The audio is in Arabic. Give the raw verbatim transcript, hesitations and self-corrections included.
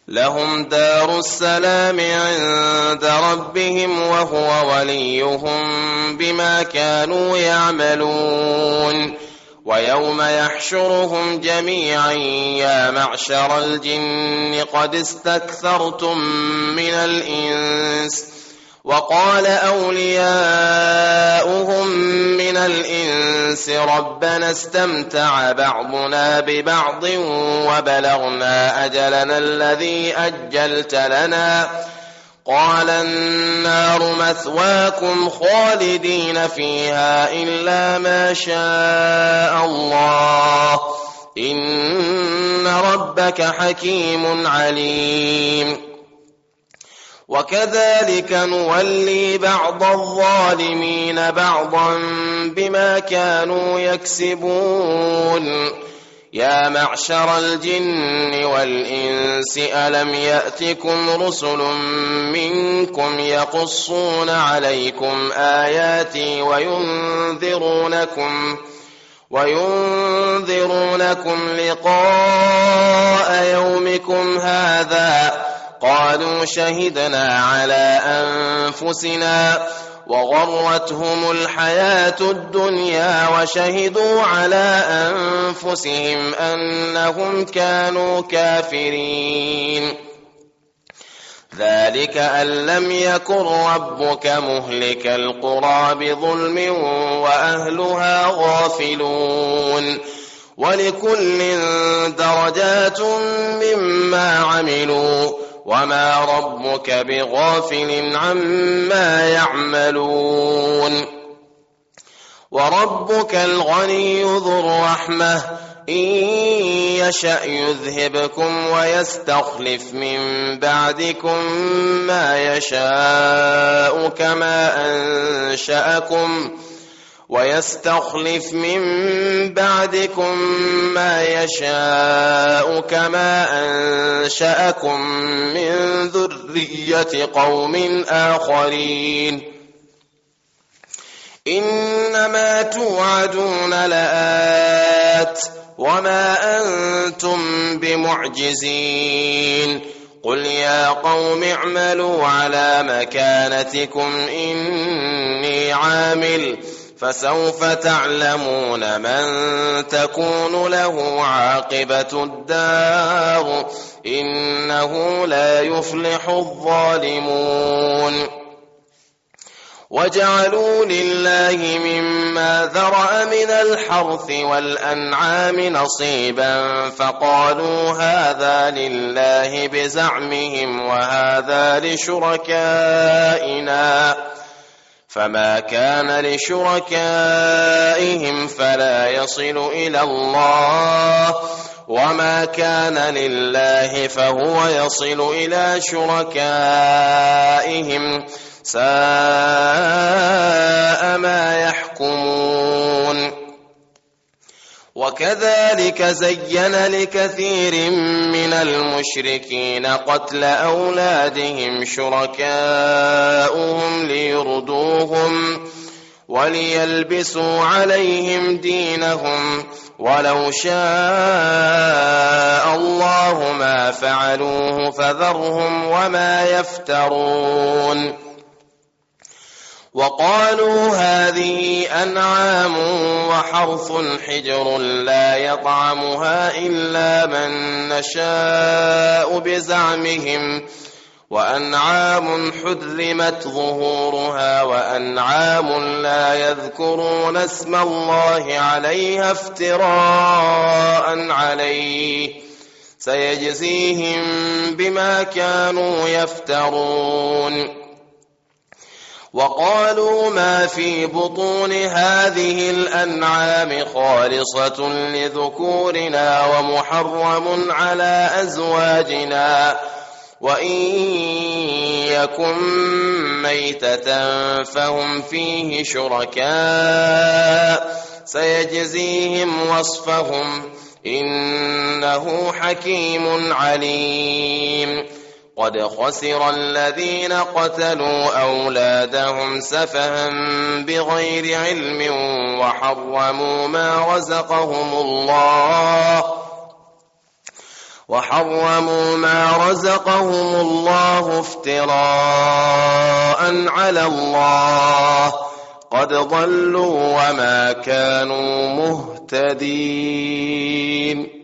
لهم دار السلام عند ربهم وهو وليهم بما كانوا يعملون. ويوم يحشرهم جميعا يا معشر الجن قد استكثرتم من الإنس وقال أولياؤهم من الإنس ربنا استمتع بعضنا ببعض وبلغنا أجلنا الذي أجلت لنا قال النار مثواكم خالدين فيها إلا ما شاء الله إن ربك حكيم عليم. وكذلك نولي بعض الظالمين بعضا بما كانوا يكسبون. يا معشر الجن والإنس ألم يأتكم رسل منكم يقصون عليكم آياتي وينذرونكم وينذرونكم لقاء يومكم هذا قالوا شهدنا على أنفسنا وغرتهم الحياة الدنيا وشهدوا على أنفسهم أنهم كانوا كافرين. ذلك أن لم يكن ربك مهلك القرى بظلم وأهلها غافلون. ولكل درجات مما عملوا وما ربك بغافل عما يعملون. وربك الغني ذو الرحمة إن يشأ يذهبكم ويستخلف من بعدكم ما يشاء كما أنشأكم ويستخلف من بعدكم ما يشاء كما أنشأكم من ذرية قوم آخرين. إنما توعدون لآت وما أنتم بمعجزين. قل يا قوم اعملوا على مكانتكم إني عامل فسوف تعلمون من تكون له عاقبة الدار إنه لا يفلح الظالمون. وجعلوا لله مما ذرأ من الحرث والأنعام نصيبا فقالوا هذا لله بزعمهم وهذا لشركائنا فما كان لشركائهم فلا يصل إلى الله وما كان لله فهو يصل إلى شركائهم ساء ما يحكمون. وكذلك زين لكثير من المشركين قتل أولادهم شركاؤهم ليردوهم وليلبسوا عليهم دينهم ولو شاء الله ما فعلوه فذرهم وما يفترون. وقالوا هذه أنعام وحرث حجر لا يطعمها إلا من نشاء بزعمهم وأنعام حرمت ظهورها وأنعام لا يذكرون اسم الله عليها افتراء عليه سيجزيهم بما كانوا يفترون. وقالوا ما في بطون هذه الأنعام خالصة لذكورنا ومحرم على أزواجنا وإن يكن ميتة فهم فيه شركاء سيجزيهم وصفهم إنه حكيم عليم. قد خسر الذين قتلوا أولادهم سفها بغير علم وحرموا ما رزقهم الله وحرموا ما رزقهم الله افتراء على الله قد ضلوا وما كانوا مهتدين.